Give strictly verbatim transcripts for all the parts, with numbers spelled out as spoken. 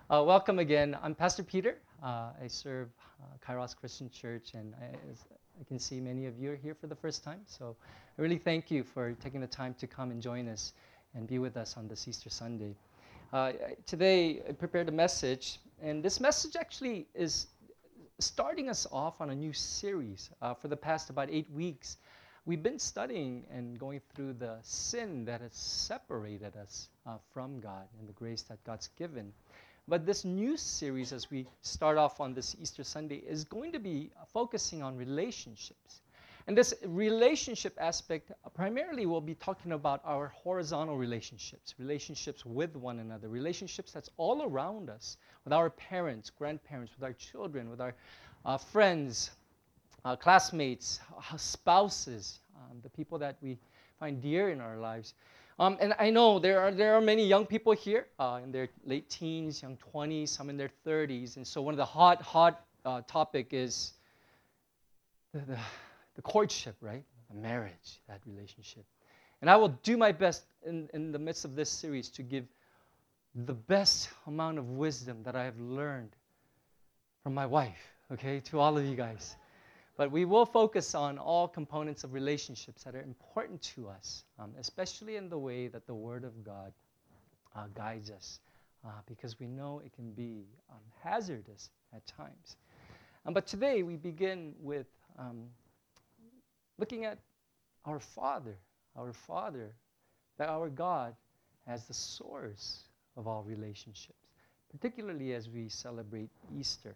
Uh, welcome again. I'm Pastor Peter. Uh, I serve uh, Kairos Christian Church, and I, as I can see many of you are here for the first time. So I really thank you for taking the time to come and join us and be with us on this Easter Sunday. Uh, today, I prepared a message, and this message actually is starting us off on a new series. Uh, for the past about eight weeks, we've been studying and going through the sin that has separated us uh, from God and the grace that God's given. But this new series, as we start off on this Easter Sunday, is going to be focusing on relationships. And this relationship aspect uh, primarily will be talking about our horizontal relationships, relationships with one another, relationships that's all around us, with our parents, grandparents, with our children, with our uh, friends, uh, classmates, uh, spouses, um, the people that we find dear in our lives. Um, and I know there are there are many young people here uh, in their late teens, young twenties, some in their thirties, and so one of the hot hot uh, topic is the, the, the courtship, right? The marriage, that relationship. And I will do my best in, in the midst of this series to give the best amount of wisdom that I have learned from my wife, okay, to all of you guys. But we will focus on all components of relationships that are important to us, um, especially in the way that the Word of God uh, guides us, uh, because we know it can be um, hazardous at times. Um, but today we begin with um, looking at our Father, our Father, that our God as the source of all relationships, particularly as we celebrate Easter.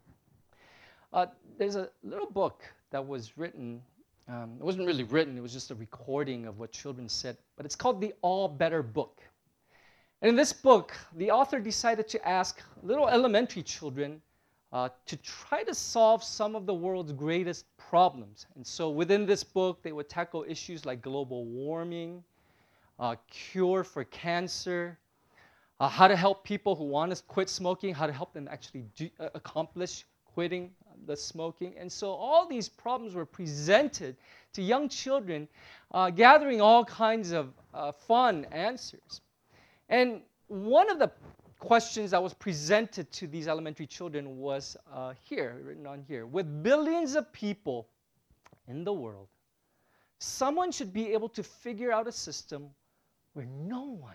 Uh, there's a little book that was written. Um, it wasn't really written. It was just a recording of what children said. But it's called the All Better Book. And in this book, the author decided to ask little elementary children uh, to try to solve some of the world's greatest problems. And so within this book, they would tackle issues like global warming, uh, cure for cancer, uh, how to help people who want to quit smoking, how to help them actually do, uh, accomplish quitting the smoking. And so all these problems were presented to young children, uh, gathering all kinds of uh, fun answers. And one of the questions that was presented to these elementary children was uh, here, written on here. With billions of people in the world, someone should be able to figure out a system where no one,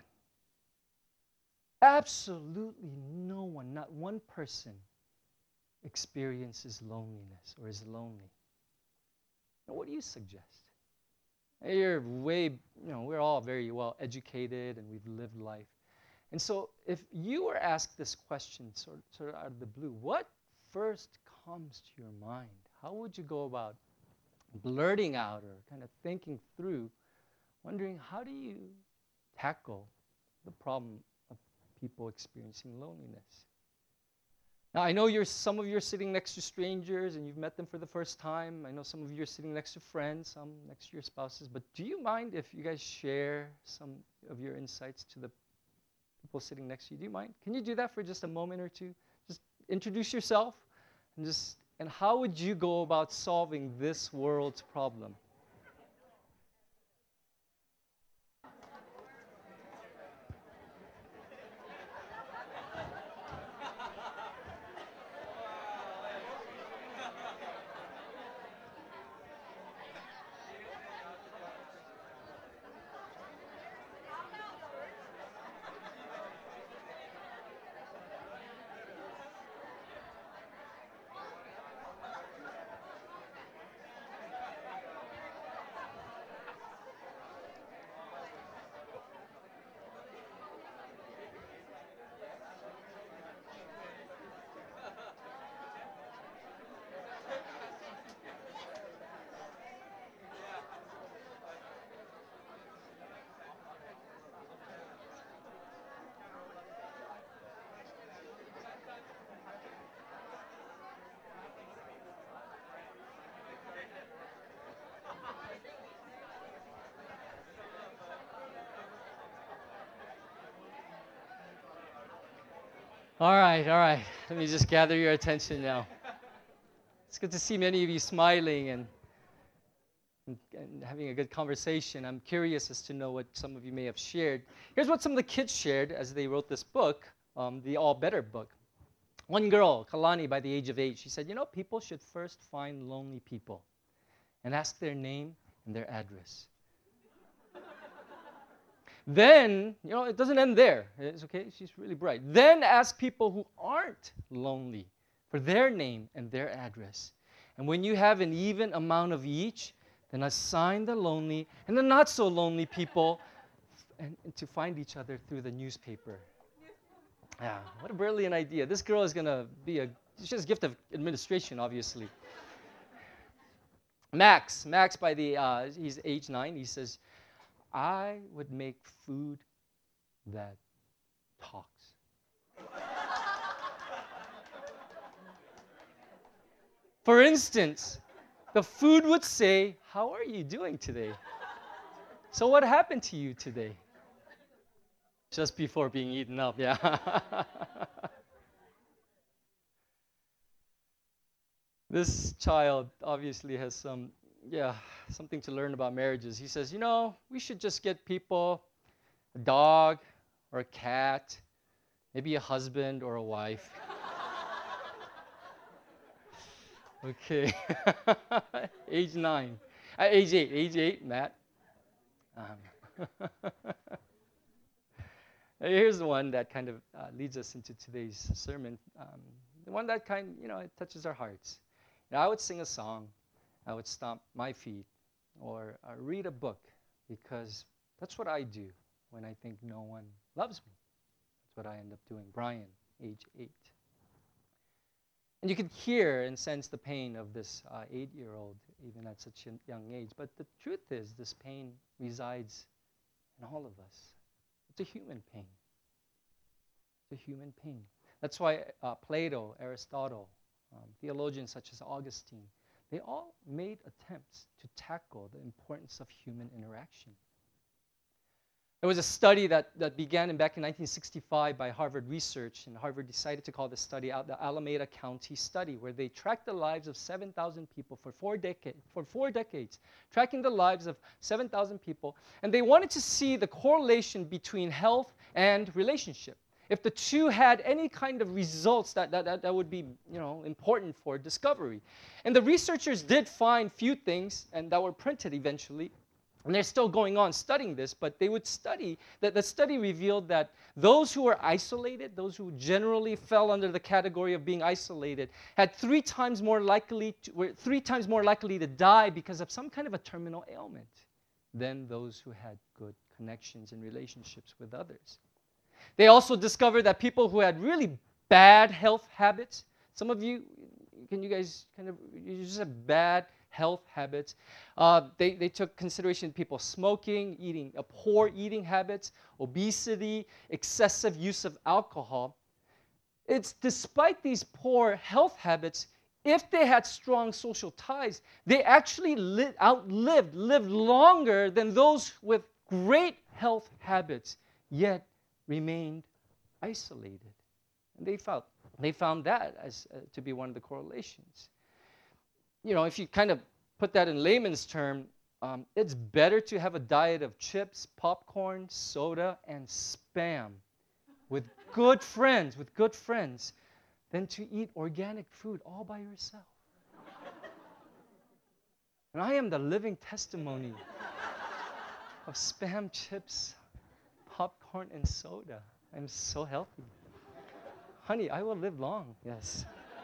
absolutely no one, not one person, experiences loneliness or is lonely. Now, what do you suggest? You're way, you know, we're all very well educated and we've lived life. And so if you were asked this question sort, sort of out of the blue, what first comes to your mind? How would you go about blurting out or kind of thinking through, wondering how do you tackle the problem of people experiencing loneliness? Now, I know you're, some of you are sitting next to strangers and you've met them for the first time. I know some of you are sitting next to friends, some next to your spouses. But do you mind if you guys share some of your insights to the people sitting next to you? Do you mind? Can you do that for just a moment or two? Just introduce yourself and just, and how would you go about solving this world's problem? All right, all right. Let me just gather your attention now. It's good to see many of you smiling and, and, and having a good conversation. I'm curious as to know what some of you may have shared. Here's what some of the kids shared as they wrote this book. um, the All Better book. One girl, Kalani, by the age of eight, she said, you know, people should first find lonely people and ask their name and their address. Then, you know, it doesn't end there. It's okay, she's really bright. Then ask people who aren't lonely for their name and their address. And when you have an even amount of each, then assign the lonely and the not so lonely people and, and to find each other through the newspaper. Yeah, what a brilliant idea. This girl is going to be a, she has a gift of administration, obviously. Max, Max by the, uh, he's age nine, he says, I would make food that talks. For instance, the food would say, how are you doing today? So what happened to you today? Just before being eaten up, yeah. This child obviously has some, yeah, something to learn about marriages. He says, you know, we should just get people a dog or a cat, maybe a husband or a wife. Okay. Age nine. Uh, age eight. Age eight, Matt. Um. Here's the one that kind of uh, leads us into today's sermon. Um, the one that kind, you know, it touches our hearts. You know, I would sing a song, I would stomp my feet, or uh, read a book, because that's what I do when I think no one loves me. That's what I end up doing. Brian, age eight. And you could hear and sense the pain of this uh, eight-year-old, even at such a young age. But the truth is, this pain resides in all of us. It's a human pain. It's a human pain. That's why uh, Plato, Aristotle, um, theologians such as Augustine, they all made attempts to tackle the importance of human interaction. There was a study that, that began in, back in nineteen sixty-five by Harvard Research, and Harvard decided to call this study out the Alameda County Study, where they tracked the lives of seven thousand people for four, decade, for four decades, tracking the lives of seven thousand people, and they wanted to see the correlation between health and relationship. If the two had any kind of results that, that, that, that would be, you know, important for discovery. And the researchers did find few things, and that were printed eventually. And they're still going on studying this, but they would study, that the study revealed that those who were isolated, those who generally fell under the category of being isolated, had three times more likely to, were three times more likely to die because of some kind of a terminal ailment than those who had good connections and relationships with others. They also discovered that people who had really bad health habits, some of you, can you guys kind of, you just have bad health habits. Uh, they, they took consideration people smoking, eating, uh, poor eating habits, obesity, excessive use of alcohol. It's despite these poor health habits, if they had strong social ties, they actually li- outlived, lived longer than those with great health habits, yet remained isolated. And they found, they found that as uh, to be one of the correlations. You know, if you kind of put that in layman's term, um, it's better to have a diet of chips, popcorn, soda, and Spam with good friends, with good friends, than to eat organic food all by yourself. And I am the living testimony of Spam, chips, popcorn, and soda. I'm so healthy. Honey, I will live long, yes.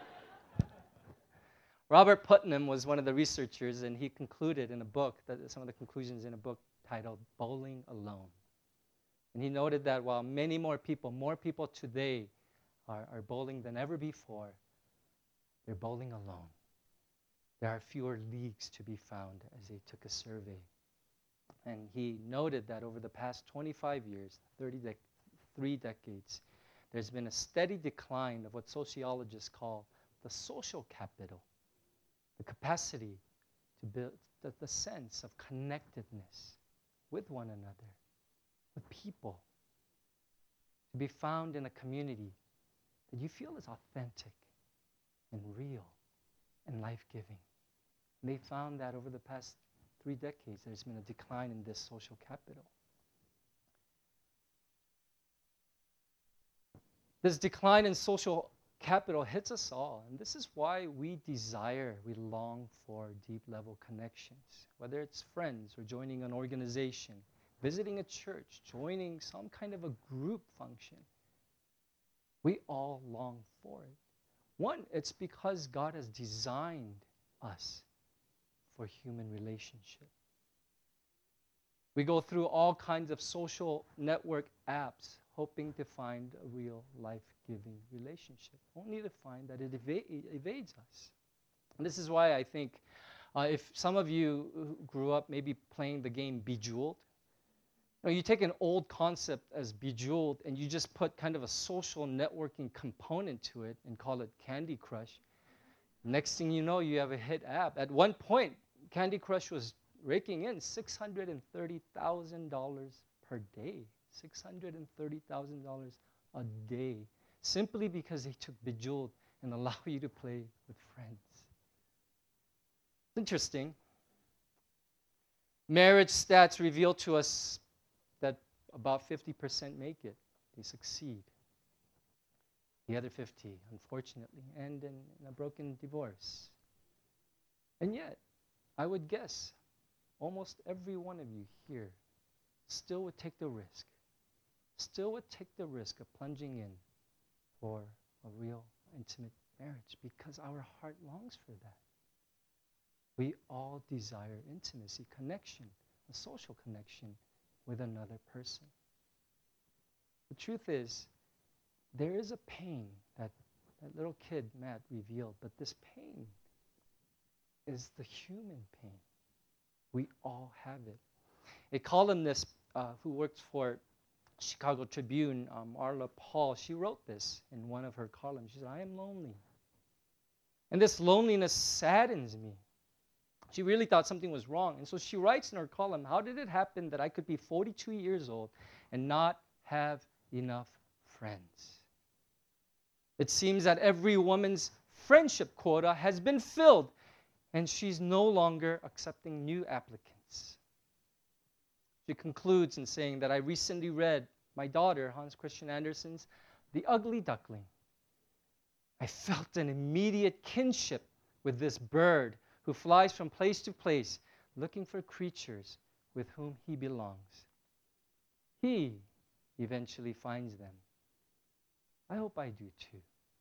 Robert Putnam was one of the researchers, and he concluded in a book, that some of the conclusions in a book titled Bowling Alone. And he noted that while many more people, more people today are, are bowling than ever before, they're bowling alone. There are fewer leagues to be found as they took a survey. And he noted that over the past twenty-five years, thirty-three decades, there's been a steady decline of what sociologists call the social capital. The capacity to build the, the sense of connectedness with one another, with people, to be found in a community that you feel is authentic and real and life-giving. And they found that over the past three decades, there's been a decline in this social capital. This decline in social capital hits us all, and this is why we desire, we long for deep level connections, whether it's friends or joining an organization, visiting a church, joining some kind of a group function. We all long for it. One, it's because God has designed us for human relationship. We go through all kinds of social network apps hoping to find a real life-giving relationship, only to find that it, eva- it evades us. And this is why I think uh, if some of you who grew up maybe playing the game Bejeweled, you know, you take an old concept as Bejeweled and you just put kind of a social networking component to it and call it Candy Crush. Next thing you know, you have a hit app. At one point, Candy Crush was raking in six hundred thirty thousand dollars per day. six hundred thirty thousand dollars a day, simply because they took Bejeweled and allow you to play with friends. It's interesting. Marriage stats reveal to us that about fifty percent make it. They succeed. The other fifty, unfortunately, end in, in a broken divorce. And yet, I would guess almost every one of you here still would take the risk, still would take the risk of plunging in for a real intimate marriage because our heart longs for that. We all desire intimacy, connection, a social connection with another person. The truth is, there is a pain that that little kid, Matt, revealed, but this pain is the human pain. We all have it. A columnist uh, who works for Chicago Tribune, um, Arla Paul, she wrote this in one of her columns. She said, I am lonely. And this loneliness saddens me. She really thought something was wrong. And so she writes in her column, how did it happen that I could be forty-two years old and not have enough friends? It seems that every woman's friendship quota has been filled, and she's no longer accepting new applicants. She concludes in saying that I recently read my daughter, Hans Christian Andersen's The Ugly Duckling. I felt an immediate kinship with this bird who flies from place to place looking for creatures with whom he belongs. He eventually finds them. I hope I do too.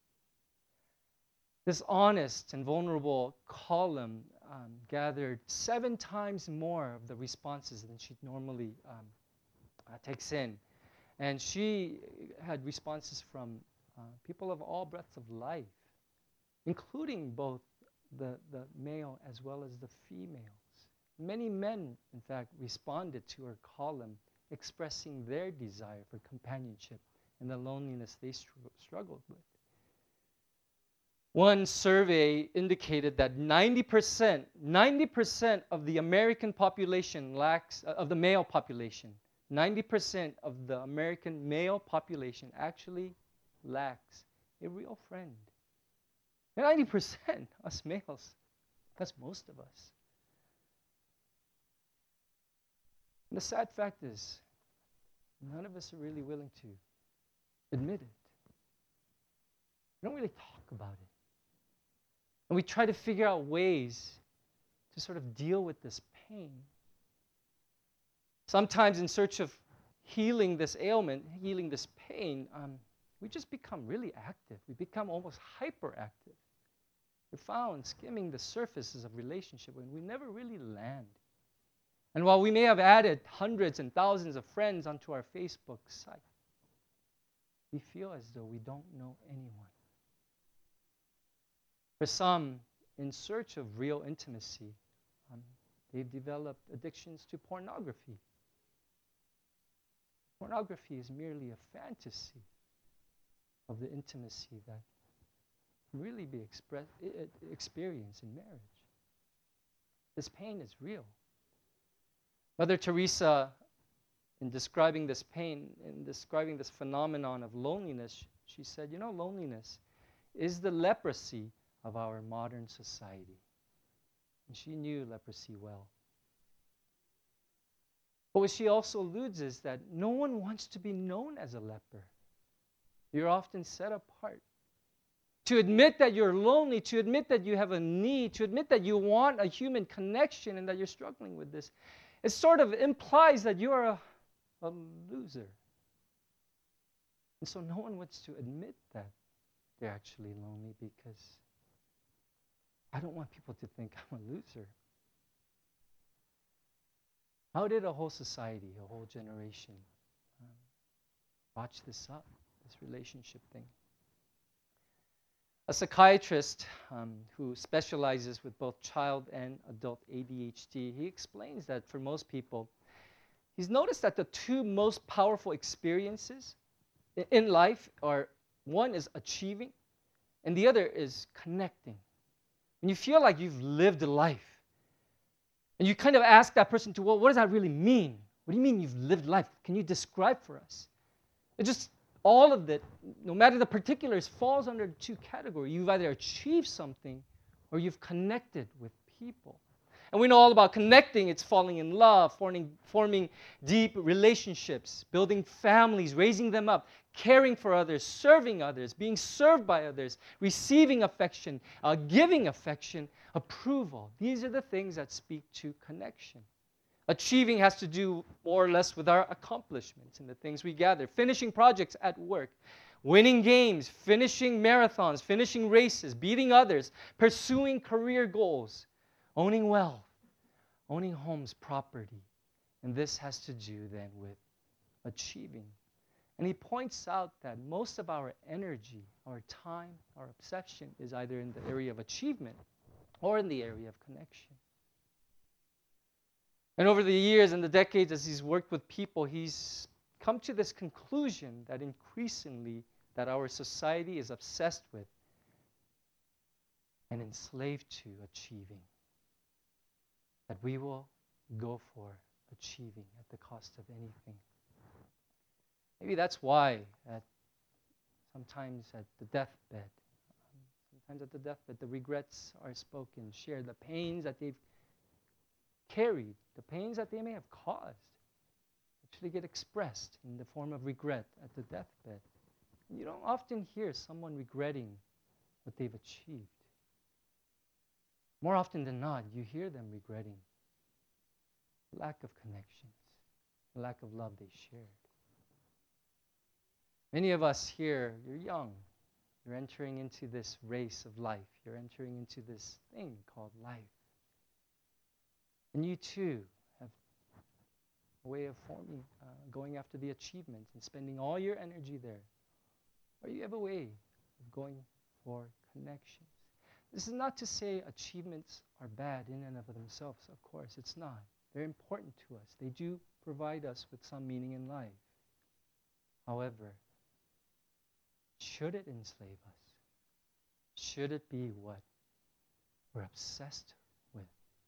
This honest and vulnerable column um, gathered seven times more of the responses than she normally um, uh, takes in. And she had responses from uh, people of all breadths of life, including both the, the male as well as the females. Many men, in fact, responded to her column, expressing their desire for companionship and the loneliness they str- struggled with. One survey indicated that ninety percent, ninety percent of the American population lacks, uh, of the male population, ninety percent of the American male population actually lacks a real friend. And ninety percent, us males, that's most of us. And the sad fact is, none of us are really willing to admit it. We don't really talk about it. And we try to figure out ways to sort of deal with this pain. Sometimes in search of healing this ailment, healing this pain, um, we just become really active. We become almost hyperactive. We're found skimming the surfaces of relationship when we never really land. And while we may have added hundreds and thousands of friends onto our Facebook site, we feel as though we don't know anyone. For some, in search of real intimacy, um, they've developed addictions to pornography. Pornography is merely a fantasy of the intimacy that can really be express, experienced in marriage. This pain is real. Mother Teresa, in describing this pain, in describing this phenomenon of loneliness, she said, you know, loneliness is the leprosy of our modern society. And she knew leprosy well. But what she also alludes is that no one wants to be known as a leper. You're often set apart. To admit that you're lonely, to admit that you have a need, to admit that you want a human connection and that you're struggling with this, it sort of implies that you are a, a loser. And so no one wants to admit that they're actually lonely because I don't want people to think I'm a loser. How did a whole society, a whole generation, um, botch this up, this relationship thing? A psychiatrist um, who specializes with both child and adult A D H D, he explains that for most people, he's noticed that the two most powerful experiences in life are, one is achieving, and the other is connecting. When you feel like you've lived a life, and you kind of ask that person to, well, what does that really mean? What do you mean you've lived life? Can you describe for us? It just, all of it, no matter the particulars, falls under two categories. You've either achieved something or you've connected with people. And we know all about connecting. It's falling in love, forming, forming deep relationships, building families, raising them up, caring for others, serving others, being served by others, receiving affection, uh, giving affection, approval. These are the things that speak to connection. Achieving has to do more or less with our accomplishments and the things we gather. Finishing projects at work, winning games, finishing marathons, finishing races, beating others, pursuing career goals, owning wealth, owning homes, property. And this has to do then with achieving. And he points out that most of our energy, our time, our obsession is either in the area of achievement or in the area of connection. And over the years and the decades as he's worked with people, he's come to this conclusion that increasingly that our society is obsessed with and enslaved to achieving. That we will go for achieving at the cost of anything. Maybe that's why at, sometimes at the deathbed, um, sometimes at the deathbed, the regrets are spoken, shared, the pains that they've carried, the pains that they may have caused, actually get expressed in the form of regret at the deathbed. And you don't often hear someone regretting what they've achieved. More often than not, you hear them regretting lack of connections, lack of love they shared. Many of us here, you're young. You're entering into this race of life. You're entering into this thing called life. And you too have a way of forming, uh, going after the achievements and spending all your energy there. Or you have a way of going for connections. This is not to say achievements are bad in and of themselves. Of course, it's not. They're important to us. They do provide us with some meaning in life. However, should it enslave us? Should it be what we're obsessed with?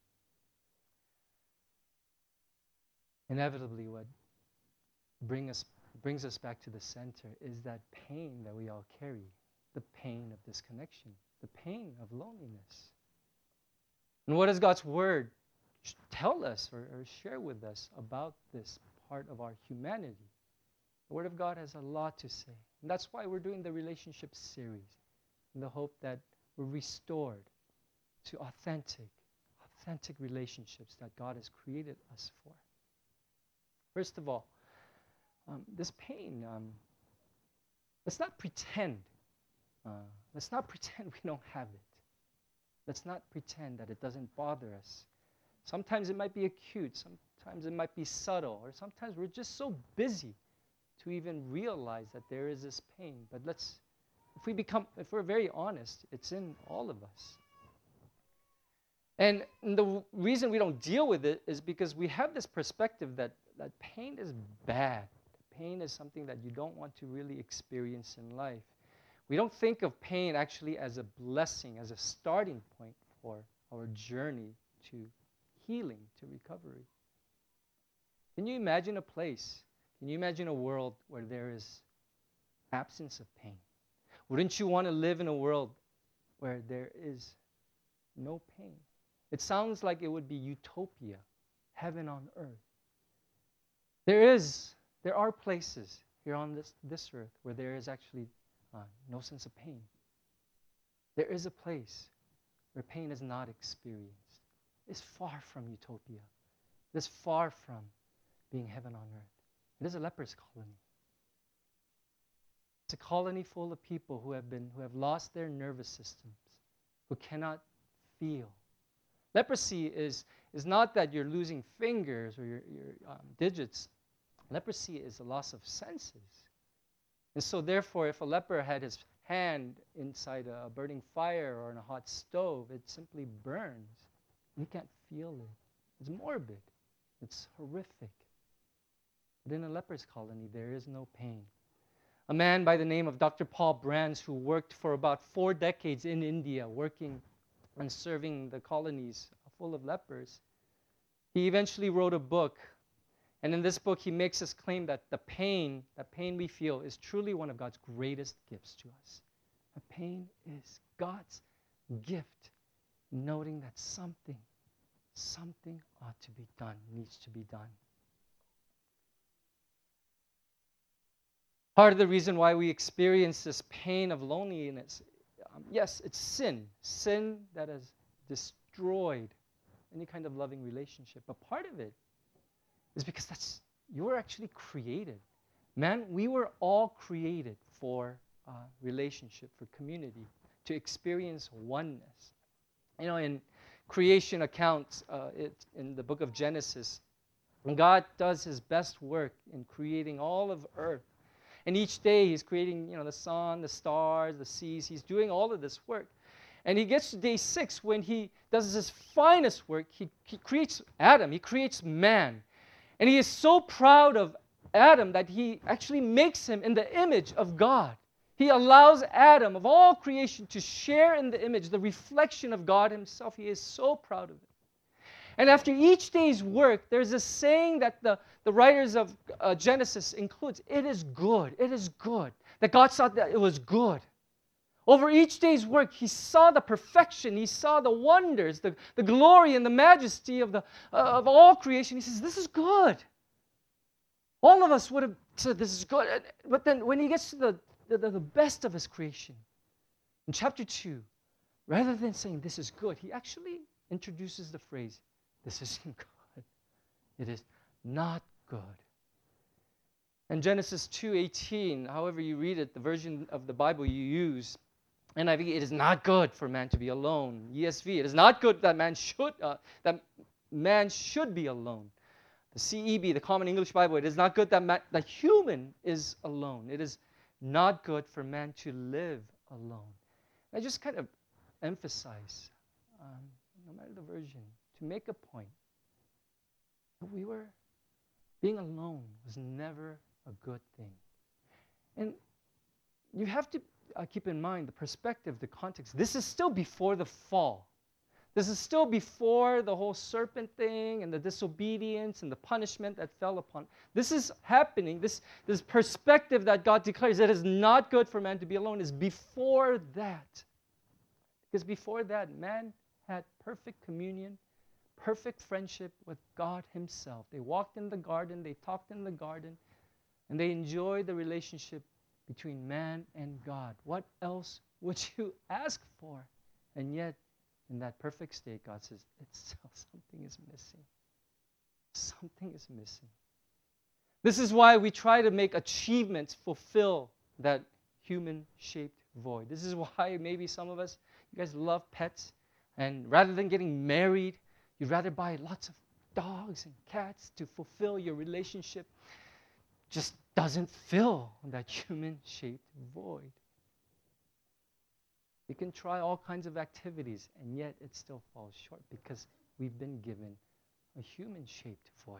Inevitably, what bring us, brings us back to the center is that pain that we all carry, the pain of disconnection, the pain of loneliness. And what does God's Word tell us or, or share with us about this part of our humanity? The Word of God has a lot to say. And that's why we're doing the relationship series, in the hope that we're restored to authentic, authentic relationships that God has created us for. First of all, um, this pain, um, let's not pretend. Uh, let's not pretend we don't have it. Let's not pretend that it doesn't bother us. Sometimes it might be acute. Sometimes it might be subtle. Or sometimes we're just so busy to even realize that there is this pain. But let's, if we become, if we're very honest, it's in all of us. And the w- reason we don't deal with it is because we have this perspective that, that pain is bad. Pain is something that you don't want to really experience in life. We don't think of pain actually as a blessing, as a starting point for our journey to healing, to recovery. Can you imagine a place, can you imagine a world where there is absence of pain? Wouldn't you want to live in a world where there is no pain? It sounds like it would be utopia, heaven on earth. There is, there are places here on this, this earth where there is actually uh, no sense of pain. There is a place where pain is not experienced. It's far from utopia. It is far from being heaven on earth. It is a leper's colony. It's a colony full of people who have been who have lost their nervous systems, who cannot feel. Leprosy is, is not that you're losing fingers or your, your um, digits. Leprosy is a loss of senses. And so therefore, if a leper had his hand inside a burning fire or in a hot stove, it simply burns. You can't feel it. It's morbid. It's horrific. But in a leper's colony, there is no pain. A man by the name of Doctor Paul Brands, who worked for about four decades in India, working and serving the colonies full of lepers, he eventually wrote a book. And in this book, he makes this claim that the pain, that pain we feel, is truly one of God's greatest gifts to us. The pain is God's gift, noting that something, something ought to be done, needs to be done. Part of the reason why we experience this pain of loneliness, um, yes, it's sin. Sin that has destroyed any kind of loving relationship. But part of it is because that's you were actually created. Man, we were all created for uh, relationship, for community, to experience oneness. You know, in creation accounts, uh, it, in the book of Genesis, God does his best work in creating all of earth. And each day he's creating, you know, the sun, the stars, the seas. He's doing all of this work. And he gets to day six when he does his finest work. He, he creates Adam. He creates man. And he is so proud of Adam that he actually makes him in the image of God. He allows Adam, of all creation, to share in the image, the reflection of God himself. He is so proud of it. And after each day's work, there's a saying that the, the writers of uh, Genesis includes. It is good. It is good. That God saw that it was good. Over each day's work, he saw the perfection. He saw the wonders, the, the glory and the majesty of, the, uh, of all creation. He says, this is good. All of us would have said, this is good. But then when he gets to the, the, the best of his creation, in chapter two, rather than saying, this is good, he actually introduces the phrase, this isn't good. It is not good. In Genesis two eighteen, however you read it, the version of the Bible you use, N I V, it is not good for man to be alone. E S V, it is not good that man should uh, that man should be alone. The C E B, the Common English Bible, it is not good that man, that human is alone. It is not good for man to live alone. I just kind of emphasize, um, no matter the version, to make a point that we were, being alone was never a good thing. And you have to uh, keep in mind the perspective, the context. This is still before the fall. This is still before the whole serpent thing and the disobedience and the punishment that fell upon. This is happening. This, this perspective that God declares that is not good for man to be alone is before that. Because before that, man had perfect communion, perfect friendship with God himself. They walked in the garden, they talked in the garden, and they enjoyed the relationship between man and God. What else would you ask for? And yet, in that perfect state, God says, it's still something is missing. Something is missing. This is why we try to make achievements fulfill that human-shaped void. This is why maybe some of us, you guys love pets, and rather than getting married, you'd rather buy lots of dogs and cats to fulfill your relationship. Just doesn't fill that human-shaped void. You can try all kinds of activities, and yet it still falls short because we've been given a human-shaped void.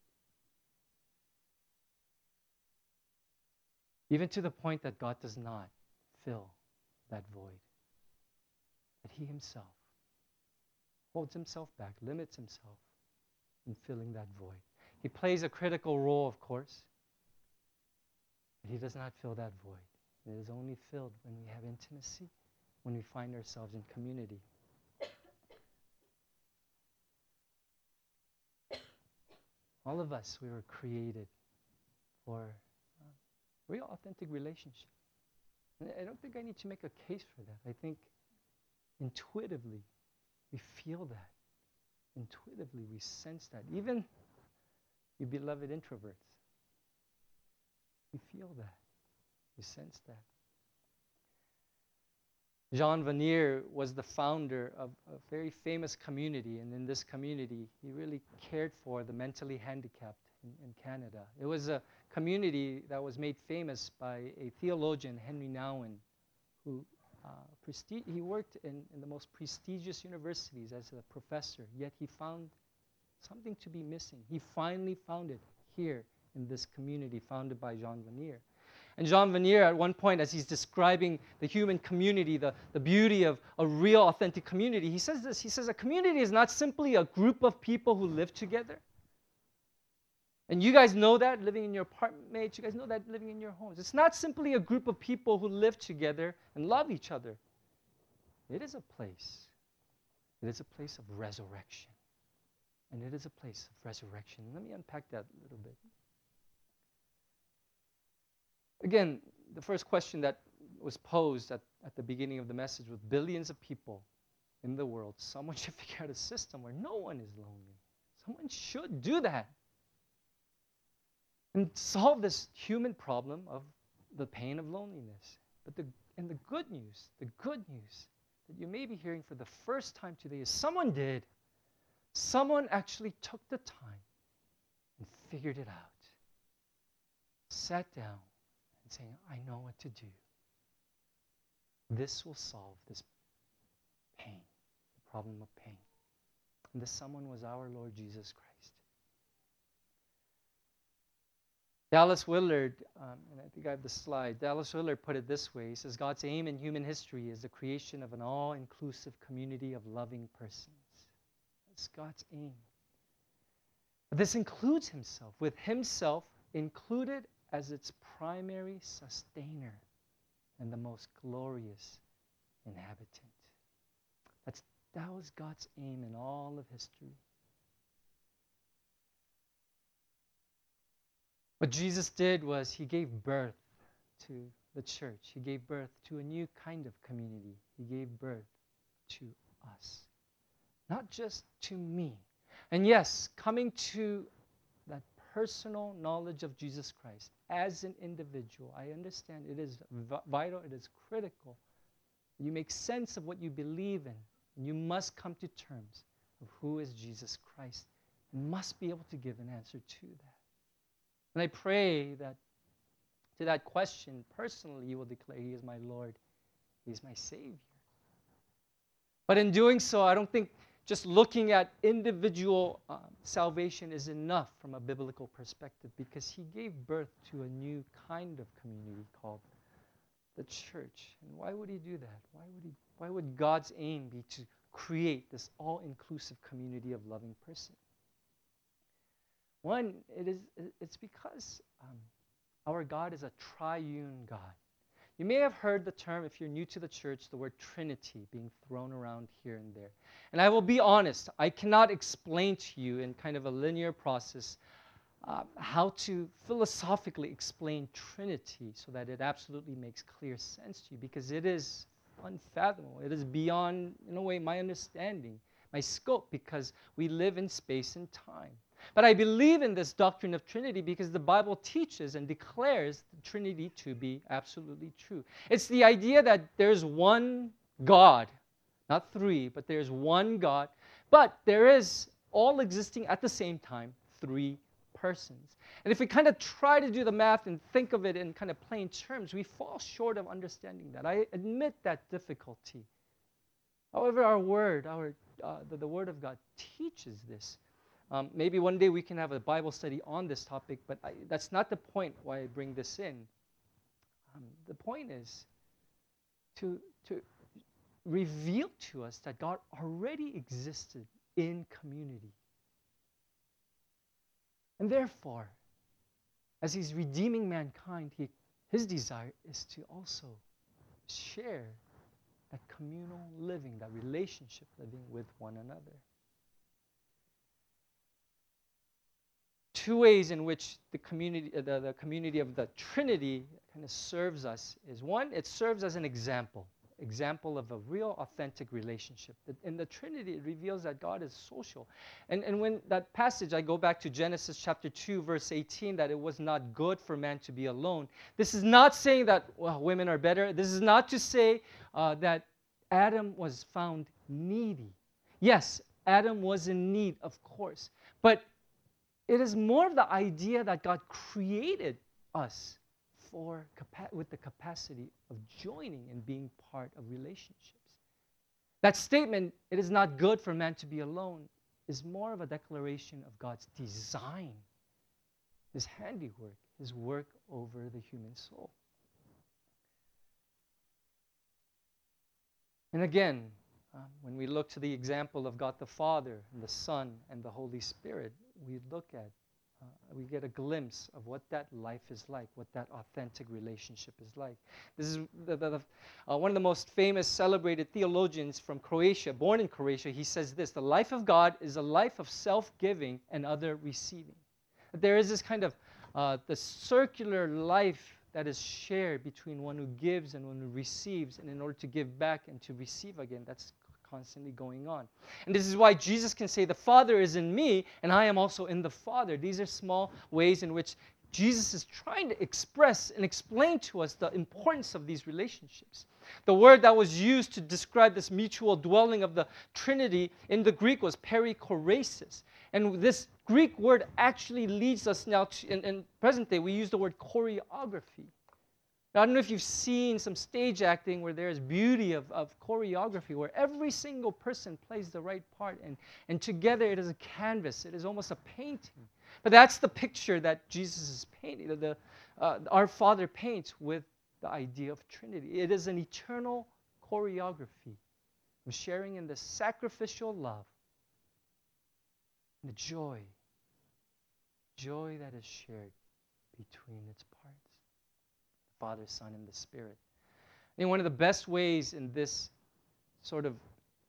Even to the point that God does not fill that void. That he himself holds himself back, limits himself in filling that void. He plays a critical role, of course, but he does not fill that void. It is only filled when we have intimacy, when we find ourselves in community. All of us, we were created for uh, real authentic relationship. And I don't think I need to make a case for that. I think intuitively we feel that. Intuitively we sense that. Even you beloved introverts, you feel that. You sense that. Jean Vanier was the founder of a very famous community, and in this community, he really cared for the mentally handicapped in, in Canada. It was a community that was made famous by a theologian, Henry Nouwen, who uh, presti- he worked in, in the most prestigious universities as a professor, yet he found something to be missing. He finally found it here in this community founded by Jean Vanier. And Jean Vanier, at one point, as he's describing the human community, the, the beauty of a real, authentic community, he says this. He says, a community is not simply a group of people who live together. And you guys know that, living in your apartment mates. You guys know that, living in your homes. It's not simply a group of people who live together and love each other. It is a place. It is a place of resurrection. And it is a place of resurrection. Let me unpack that a little bit. Again, the first question that was posed at, at the beginning of the message, with billions of people in the world, someone should figure out a system where no one is lonely. Someone should do that and solve this human problem of the pain of loneliness. But the and the good news, the good news that you may be hearing for the first time today is someone did. Someone actually took the time and figured it out. Sat down and saying, I know what to do. This will solve this pain, the problem of pain. And this someone was our Lord Jesus Christ. Dallas Willard, um, and I think I have the slide, Dallas Willard put it this way. He says, God's aim in human history is the creation of an all-inclusive community of loving persons. That's God's aim. But this includes himself, with himself included as its primary sustainer and the most glorious inhabitant. That's, that was God's aim in all of history. What Jesus did was he gave birth to the church. He gave birth to a new kind of community. He gave birth to us. Not just to me. And yes, coming to that personal knowledge of Jesus Christ as an individual, I understand it is vital, it is critical. You make sense of what you believe in, and you must come to terms of who is Jesus Christ, and must be able to give an answer to that. And I pray that to that question, personally, you will declare, He is my Lord, He is my Savior. But in doing so, I don't think just looking at individual um, salvation is enough from a biblical perspective, because He gave birth to a new kind of community called the church. And why would He do that? Why would He? Why would God's aim be to create this all-inclusive community of loving persons? One, it is it's because um, our God is a triune God. You may have heard the term, if you're new to the church, the word Trinity being thrown around here and there. And I will be honest, I cannot explain to you in kind of a linear process uh, how to philosophically explain Trinity so that it absolutely makes clear sense to you, because it is unfathomable. It is beyond, in a way, my understanding, my scope, because we live in space and time. But I believe in this doctrine of Trinity because the Bible teaches and declares the Trinity to be absolutely true. It's the idea that there's one God, not three, but there's one God, but there is, all existing at the same time, three persons. And if we kind of try to do the math and think of it in kind of plain terms, we fall short of understanding that. I admit that difficulty. However, our word, our uh, the, the Word of God teaches this. Um, maybe one day we can have a Bible study on this topic, but I, that's not the point why I bring this in. Um, the point is to, to reveal to us that God already existed in community. And therefore, as He's redeeming mankind, he, His desire is to also share that communal living, that relationship living with one another. two ways in which the community, uh, the, the community of the Trinity kind of serves us is one, it serves as an example, example of a real authentic relationship. In the Trinity, it reveals that God is social. And, and when that passage, I go back to Genesis chapter two, verse eighteen, that it was not good for man to be alone. This is not saying that, well, women are better. This is not to say uh, that Adam was found needy. Yes, Adam was in need, of course. But it is more of the idea that God created us for capa- with the capacity of joining and being part of relationships. That statement, it is not good for man to be alone, is more of a declaration of God's design, his handiwork, his work over the human soul. And again, uh, when we look to the example of God the Father and the Son and the Holy Spirit, we look at, uh, we get a glimpse of what that life is like, what that authentic relationship is like. This is the, the, the, uh, one of the most famous, celebrated theologians from Croatia, born in Croatia. He says this: the life of God is a life of self-giving and other receiving. There is this kind of uh, the circular life that is shared between one who gives and one who receives, and in order to give back and to receive again, that's constantly going on. And this is why Jesus can say, the Father is in me, and I am also in the Father. These are small ways in which Jesus is trying to express and explain to us the importance of these relationships. The word that was used to describe this mutual dwelling of the Trinity in the Greek was perikoresis. And this Greek word actually leads us now to, in, in present day, we use the word choreography. Now, I don't know if you've seen some stage acting where there's beauty of, of choreography, where every single person plays the right part, and, and together it is a canvas. It is almost a painting. But that's the picture that Jesus is painting, the, uh, our Father paints with the idea of Trinity. It is an eternal choreography of sharing in the sacrificial love, the joy, joy that is shared between its parts, the Father, Son, and the Spirit. I think one of the best ways in this sort of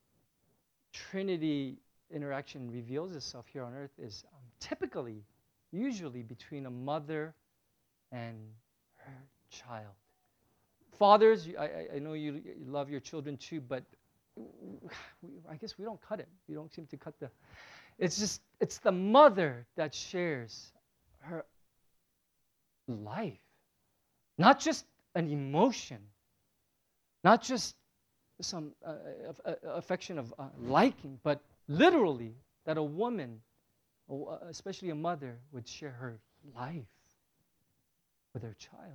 Trinity interaction reveals itself here on earth is um, typically, usually between a mother and her child. Fathers, I, I know you, you love your children too, but we, I guess we don't cut it. We don't seem to cut the... It's just, it's the mother that shares her life. Not just an emotion, not just some uh, uh, affection of uh, liking, but literally that a woman, especially a mother, would share her life with her child.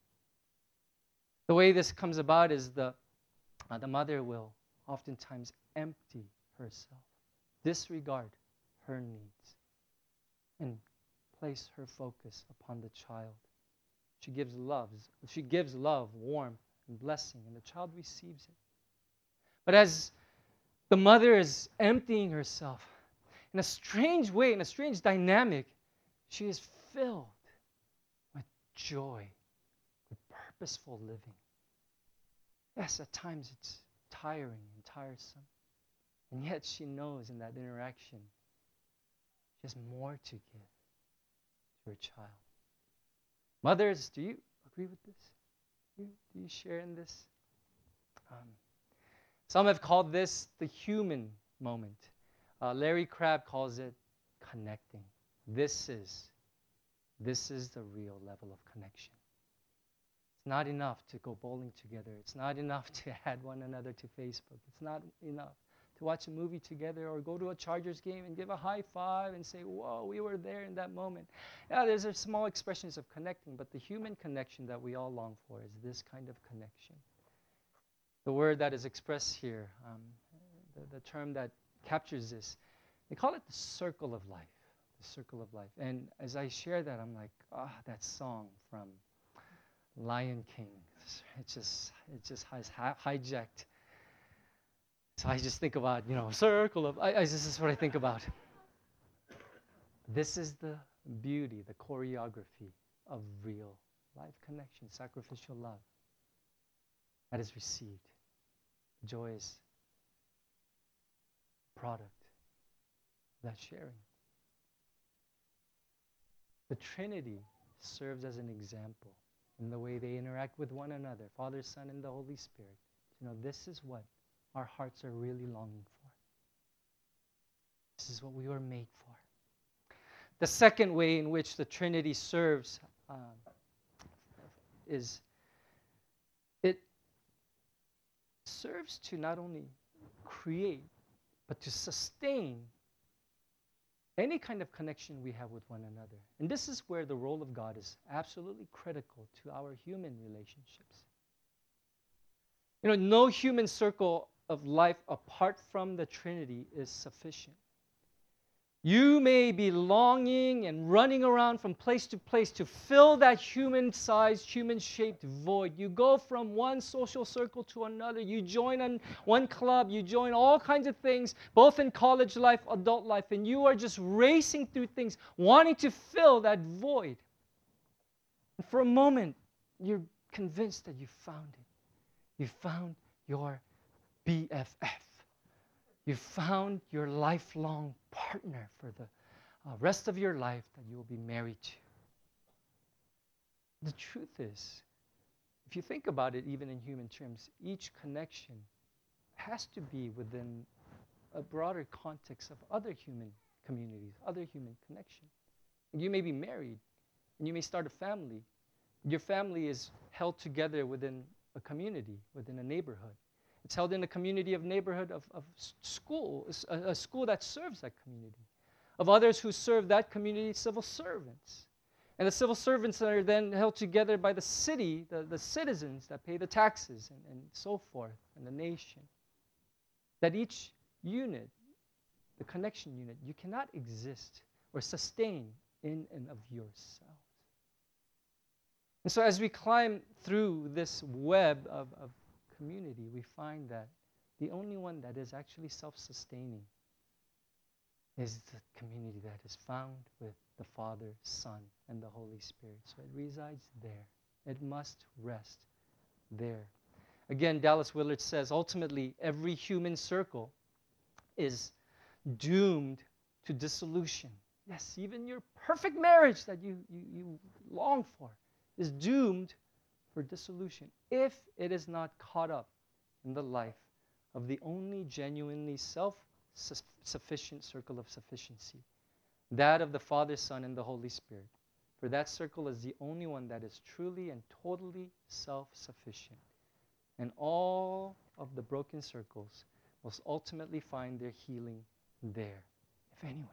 The way this comes about is the, uh, the mother will oftentimes empty herself, disregard her needs, and place her focus upon the child. She gives love, she gives love, warmth, and blessing, and the child receives it. But as the mother is emptying herself, in a strange way, in a strange dynamic, she is filled with joy, with purposeful living. Yes, at times it's tiring and tiresome. And yet she knows in that interaction she has more to give to her child. Mothers, do you agree with this? Do you, do you share in this? Um, some have called this the human moment. Uh, Larry Crabb calls it connecting. This is, this is the real level of connection. It's not enough to go bowling together. It's not enough to add one another to Facebook. It's not enough to watch a movie together or go to a Chargers game and give a high five and say, whoa, we were there in that moment. Yeah, there's a small expressions of connecting, but the human connection that we all long for is this kind of connection. The word that is expressed here, um, the, the term that captures this, they call it the circle of life, the circle of life. And as I share that, I'm like, ah, oh, that song from Lion King. It just, it just has hi- hijacked. So I just think about, you know, circle of, I, I, this is what I think about. This is the beauty, the choreography of real life connection, sacrificial love that is received. Joyous product of that sharing. the Trinity serves as an example in the way they interact with one another, Father, Son, and the Holy Spirit. You know, this is what our hearts are really longing for. This is what we were made for. The second way in which the Trinity serves um, is it serves to not only create, but to sustain any kind of connection we have with one another. And this is where the role of God is absolutely critical to our human relationships. You know, no human circle of life apart from the Trinity is sufficient. You may be longing and running around from place to place to fill that human-sized, human-shaped void. You go from one social circle to another. You join on one club. You join all kinds of things, both in college life, adult life, and you are just racing through things, wanting to fill that void. And for a moment, you're convinced that you found it. You found your B F F. You found your lifelong partner for the uh, rest of your life that you will be married to. The truth is, if you think about it, even in human terms, each connection has to be within a broader context of other human communities, other human connection. You may be married, and you may start a family. Your family is held together within a community, within a neighborhood. It's held in a community of neighborhood, of, of school, a, a school that serves that community, of others who serve that community, civil servants. And the civil servants are then held together by the city, the, the citizens that pay the taxes and, and so forth, and the nation. That each unit, the connection unit, you cannot exist or sustain in and of yourself. And so as we climb through this web of, of community, we find that the only one that is actually self-sustaining is the community that is found with the Father, Son, and the Holy Spirit. So it resides there. It must rest there. Again, Dallas Willard says, ultimately, every human circle is doomed to dissolution. Yes, even your perfect marriage that you, you, you long for is doomed for dissolution if it is not caught up in the life of the only genuinely self-sufficient circle of sufficiency, that of the Father, Son, and the Holy Spirit. For that circle is the only one that is truly and totally self-sufficient. And all of the broken circles will ultimately find their healing there, if anywhere.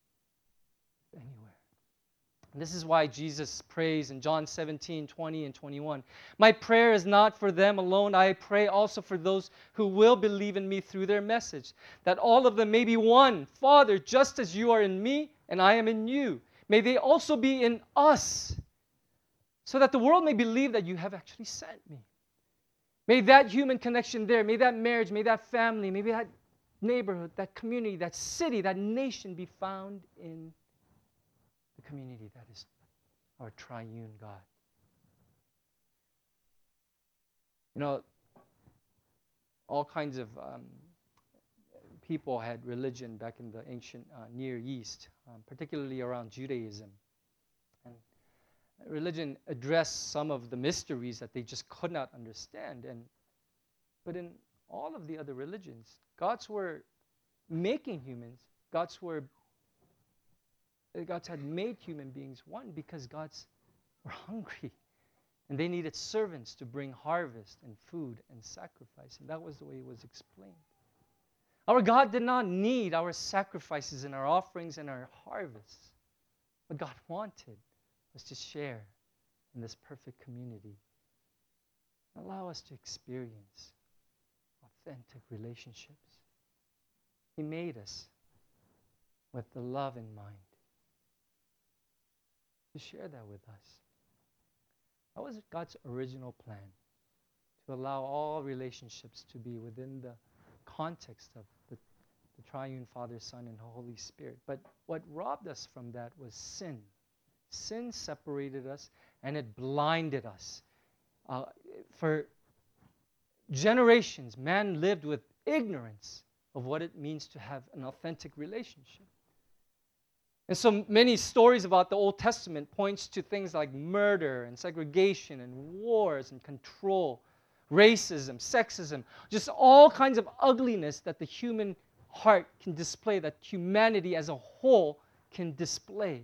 If anywhere. And this is why Jesus prays in John seventeen, twenty, and twenty-one. My prayer is not for them alone. I pray also for those who will believe in me through their message, that all of them may be one. Father, just as you are in me and I am in you, may they also be in us, so that the world may believe that you have actually sent me. May that human connection there, may that marriage, may that family, maybe that neighborhood, that community, that city, that nation be found in the community that is our triune God. You know, all kinds of um, people had religion back in the ancient uh, Near East, um, particularly around Judaism. And religion addressed some of the mysteries that they just could not understand. And but in all of the other religions, gods were making humans. Gods were Gods had made human beings one because gods were hungry. And they needed servants to bring harvest and food and sacrifice. And that was the way it was explained. Our God did not need our sacrifices and our offerings and our harvests. What God wanted was to share in this perfect community. Allow us to experience authentic relationships. He made us with the love in mind to share that with us. That was God's original plan, to allow all relationships to be within the context of the, the triune Father, Son, and Holy Spirit. But what robbed us from that was sin. Sin separated us and it blinded us. Uh, for generations, man lived with ignorance of what it means to have an authentic relationship. And so many stories about the Old Testament points to things like murder and segregation and wars and control, racism, sexism, just all kinds of ugliness that the human heart can display, that humanity as a whole can display.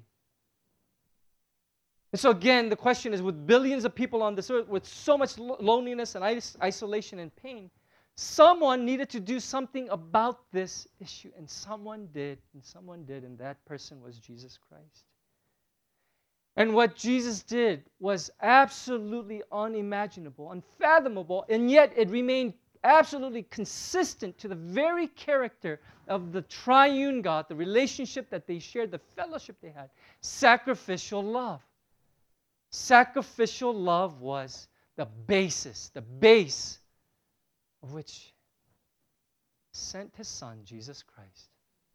And so again, the question is, with billions of people on this earth, with so much lo- loneliness and is- isolation and pain, someone needed to do something about this issue, and someone did, and someone did, and that person was Jesus Christ. And what Jesus did was absolutely unimaginable, unfathomable, and yet it remained absolutely consistent to the very character of the triune God, the relationship that they shared, the fellowship they had, sacrificial love. Sacrificial love was the basis, the base of which sent his son, Jesus Christ.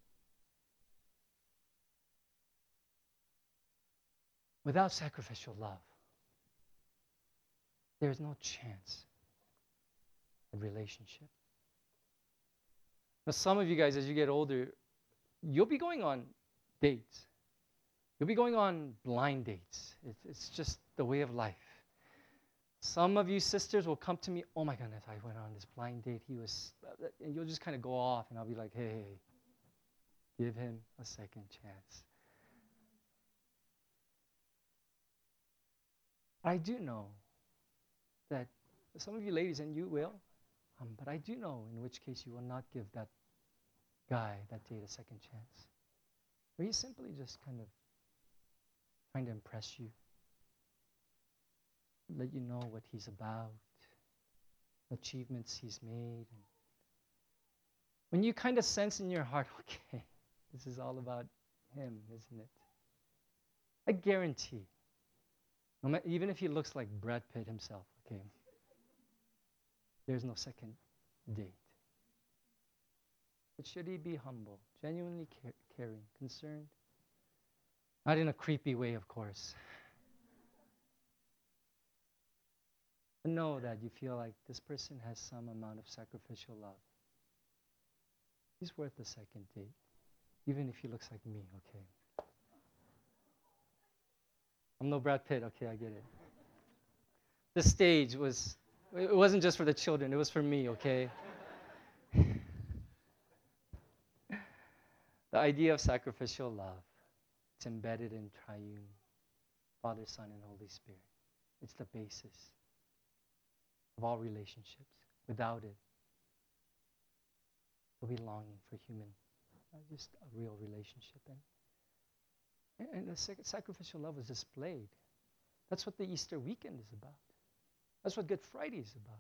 Without sacrificial love, there is no chance of relationship. Now, some of you guys, as you get older, you'll be going on dates. You'll be going on blind dates. It's, it's just the way of life. Some of you sisters will come to me, oh my goodness, I went on this blind date. He was, and you'll just kind of go off, and I'll be like, hey, give him a second chance. I do know that some of you ladies, and you will, um, but I do know in which case you will not give that guy, that date, a second chance. Or he's simply just kind of trying to impress you, let you know what he's about, achievements he's made. And when you kind of sense in your heart, okay, this is all about him, isn't it? I guarantee, no matter, even if he looks like Brad Pitt himself, okay, there's no second date. But should he be humble, genuinely care- caring, concerned? Not in a creepy way, of course. But know that you feel like this person has some amount of sacrificial love. He's worth a second date, even if he looks like me, okay? I'm no Brad Pitt, okay, I get it. The stage was, it wasn't just for the children, it was for me, okay? The idea of sacrificial love, it's embedded in triune, Father, Son, and Holy Spirit. It's the basis of all relationships. Without it, we'll be longing for human, uh, just a real relationship. And, and the sac- sacrificial love was displayed. That's what the Easter weekend is about. That's what Good Friday is about.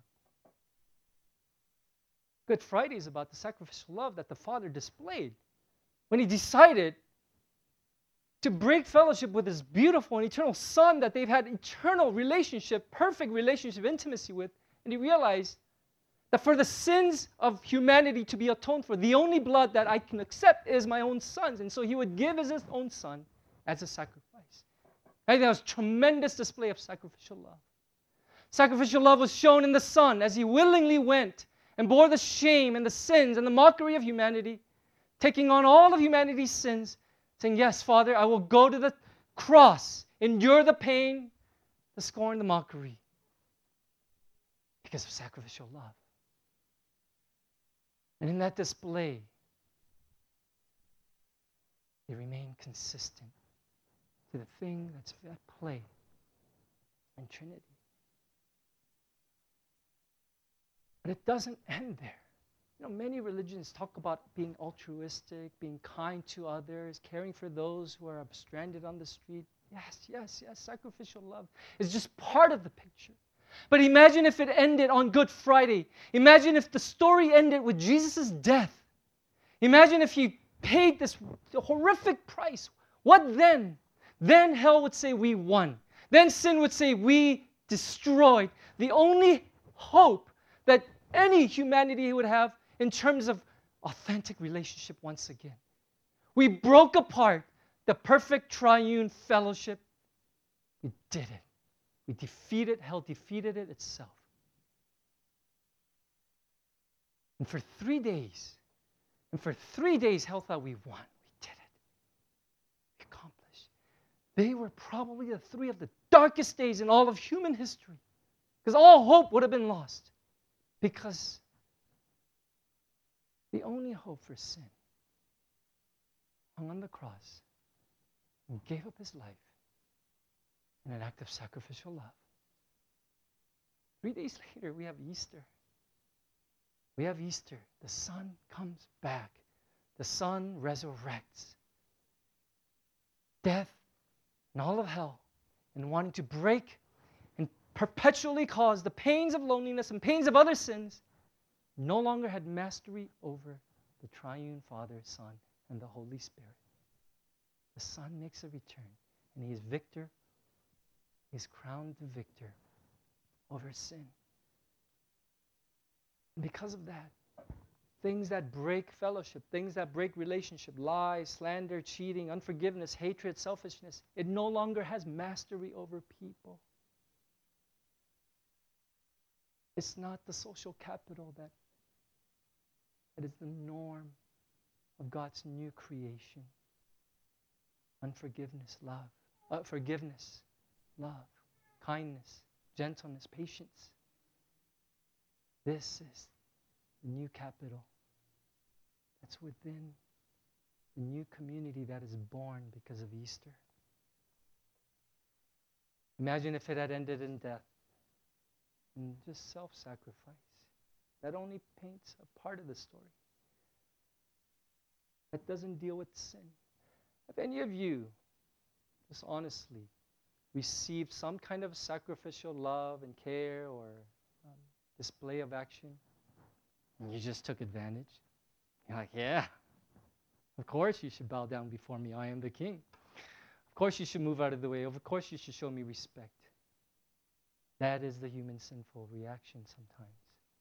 Good Friday is about the sacrificial love that the Father displayed when he decided to break fellowship with his beautiful and eternal Son that they've had eternal relationship, perfect relationship, intimacy with, and he realized that for the sins of humanity to be atoned for, the only blood that I can accept is my own Son's. And so he would give his own Son as a sacrifice. I think that was a tremendous display of sacrificial love. Sacrificial love was shown in the Son as he willingly went and bore the shame and the sins and the mockery of humanity, taking on all of humanity's sins, saying, yes, Father, I will go to the cross, endure the pain, the scorn, the mockery, because of sacrificial love. And in that display, they remain consistent to the thing that's at play in Trinity. But it doesn't end there. You know, many religions talk about being altruistic, being kind to others, caring for those who are stranded on the street. Yes, yes, yes, sacrificial love is just part of the picture. But imagine if it ended on Good Friday. Imagine if the story ended with Jesus' death. Imagine if he paid this horrific price. What then? Then hell would say we won. Then sin would say we destroyed. The only hope that any humanity would have in terms of authentic relationship once again. We broke apart the perfect triune fellowship. We did it. We defeated, hell defeated it itself. And for three days, and for three days, hell thought we won. We did it. We they were probably the three of the darkest days in all of human history. Because all hope would have been lost. Because the only hope for sin hung on the cross and gave up his life in an act of sacrificial love. Three days later, we have Easter. We have Easter. The Son comes back. The Son resurrects. Death and all of hell, and wanting to break and perpetually cause the pains of loneliness and pains of other sins, no longer had mastery over the triune Father, Son, and the Holy Spirit. The Son makes a return, and he is victor. He is crowned victor over sin. And because of that, things that break fellowship, things that break relationship, lies, slander, cheating, unforgiveness, hatred, selfishness, it no longer has mastery over people. It's not the social capital that, that is the norm of God's new creation. Unforgiveness, love, uh, forgiveness, love, kindness, gentleness, patience. This is the new capital that's within the new community that is born because of Easter. Imagine if it had ended in death and just self-sacrifice. That only paints a part of the story. That doesn't deal with sin. Have any of you, just honestly, received some kind of sacrificial love and care or um, display of action, and you just took advantage? You're like, yeah, of course you should bow down before me. I am the king. Of course you should move out of the way. Of course you should show me respect. That is the human sinful reaction sometimes.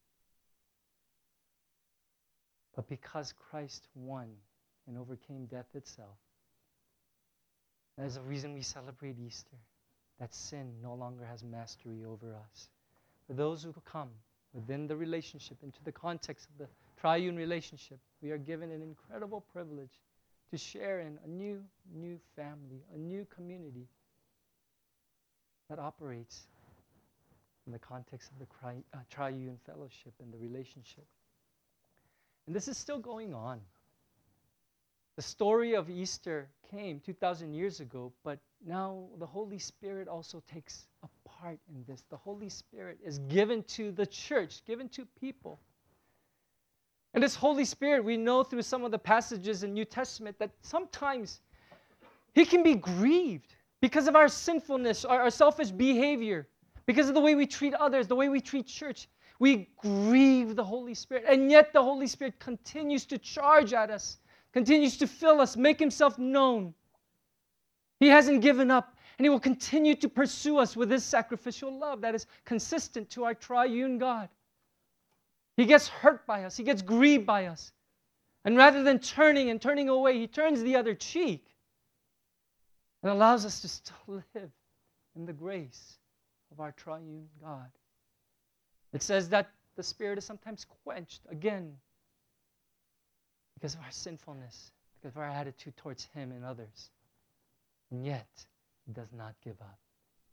But because Christ won and overcame death itself, that is the reason we celebrate Easter, that sin no longer has mastery over us. For those who come within the relationship, into the context of the triune relationship, we are given an incredible privilege to share in a new, new family, a new community that operates in the context of the tri- uh, triune fellowship and the relationship. And this is still going on. The story of Easter came two thousand years ago, but now the Holy Spirit also takes a part in this. The Holy Spirit is given to the church, given to people. And this Holy Spirit, we know through some of the passages in New Testament that sometimes he can be grieved because of our sinfulness, our, our selfish behavior, because of the way we treat others, the way we treat church. We grieve the Holy Spirit, and yet the Holy Spirit continues to charge at us, continues to fill us, make himself known. He hasn't given up, and he will continue to pursue us with his sacrificial love that is consistent to our triune God. He gets hurt by us. He gets grieved by us. And rather than turning and turning away, he turns the other cheek and allows us to still live in the grace of our triune God. It says that the Spirit is sometimes quenched, again, because of our sinfulness, because of our attitude towards him and others. And yet, he does not give up.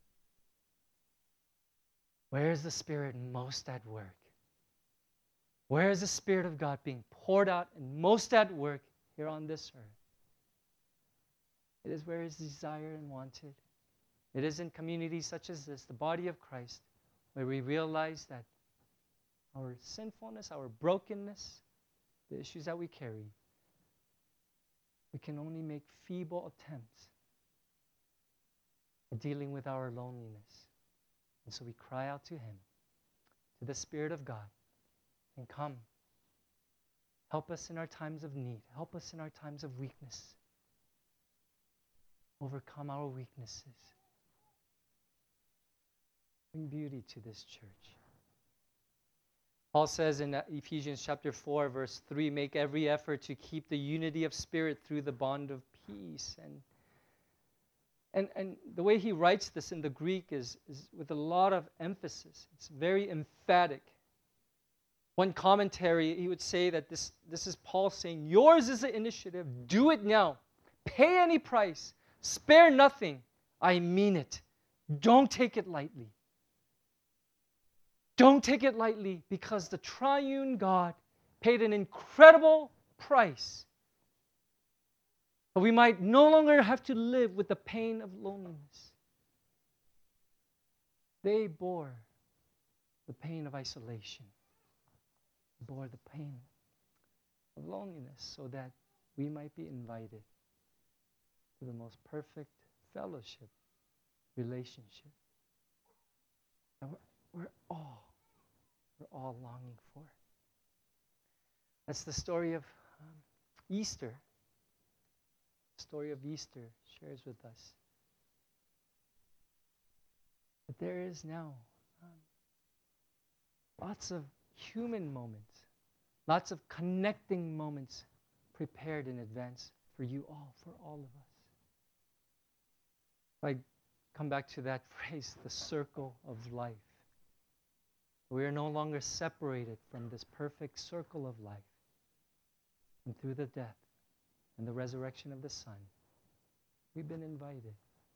Where is the Spirit most at work? Where is the Spirit of God being poured out and most at work here on this earth? It is where it is desired and wanted. It is in communities such as this, the body of Christ, where we realize that our sinfulness, our brokenness, the issues that we carry, we can only make feeble attempts at dealing with our loneliness. And so we cry out to him, to the Spirit of God, and come, help us in our times of need. Help us in our times of weakness. Overcome our weaknesses. Bring beauty to this church. Paul says in Ephesians chapter four, verse three, make every effort to keep the unity of spirit through the bond of peace. And and, and the way he writes this in the Greek is, is with a lot of emphasis. It's very emphatic. One commentary, he would say that this, this is Paul saying, yours is the initiative. Do it now. Pay any price. Spare nothing. I mean it. Don't take it lightly. Don't take it lightly because the triune God paid an incredible price. But we might no longer have to live with the pain of loneliness. They bore the pain of isolation, bore the pain of loneliness so that we might be invited to the most perfect fellowship, relationship that we're, we're all, we're all longing for. That's the story of um, Easter. The story of Easter shares with us. But there is now um, lots of human moments, lots of connecting moments prepared in advance for you all, for all of us. If I come back to that phrase, the circle of life. We are no longer separated from this perfect circle of life. And through the death and the resurrection of the Son, we've been invited.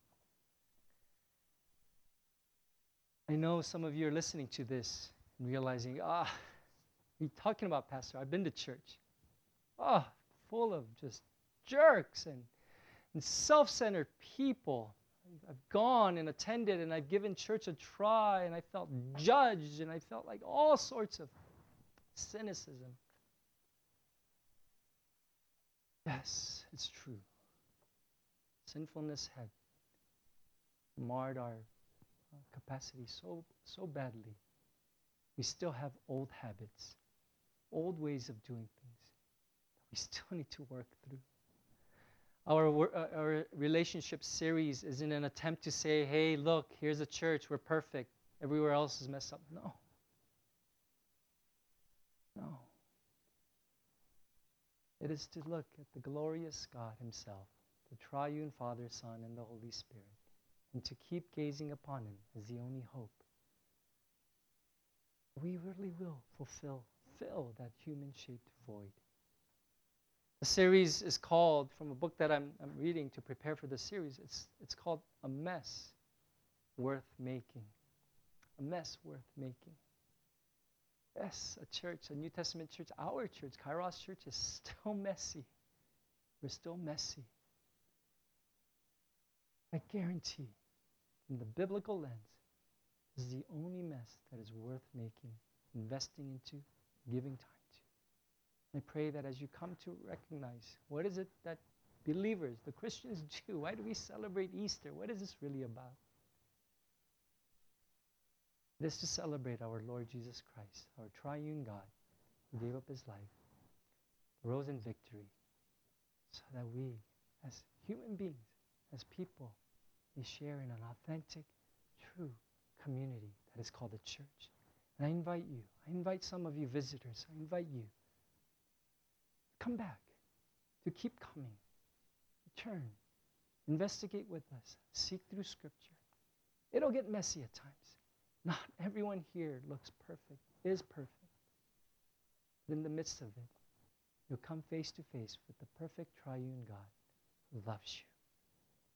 I know some of you are listening to this and realizing, ah, what are you talking about, Pastor? I've been to church. Ah, full of just jerks and, and self-centered people. I've gone and attended and I've given church a try and I felt judged and I felt like all sorts of cynicism. Yes, it's true. Sinfulness had marred our capacity so, so badly. We still have old habits, old ways of doing things that we still need to work through. Our, uh, our relationship series isn't an attempt to say, hey, look, here's a church, we're perfect. Everywhere else is messed up. No. No. It is to look at the glorious God Himself, the triune Father, Son, and the Holy Spirit, and to keep gazing upon Him as the only hope. We really will fulfill fill that human-shaped void. The series is called, from a book that I'm, I'm reading to prepare for the series, it's, it's called A Mess Worth Making. A Mess Worth Making. Yes, a church, a New Testament church, our church, Kairos Church, is still messy. We're still messy. I guarantee, from the biblical lens, this is the only mess that is worth making, investing into, giving time. I pray that as you come to recognize what is it that believers, the Christians do, why do we celebrate Easter? What is this really about? It is to celebrate our Lord Jesus Christ, our triune God, who gave up His life, rose in victory, so that we, as human beings, as people, may share in an authentic, true community that is called the church. And I invite you, I invite some of you visitors, I invite you, come back, to keep coming. Return. Investigate with us. Seek through Scripture. It'll get messy at times. Not everyone here looks perfect, is perfect. But in the midst of it, you'll come face to face with the perfect triune God who loves you.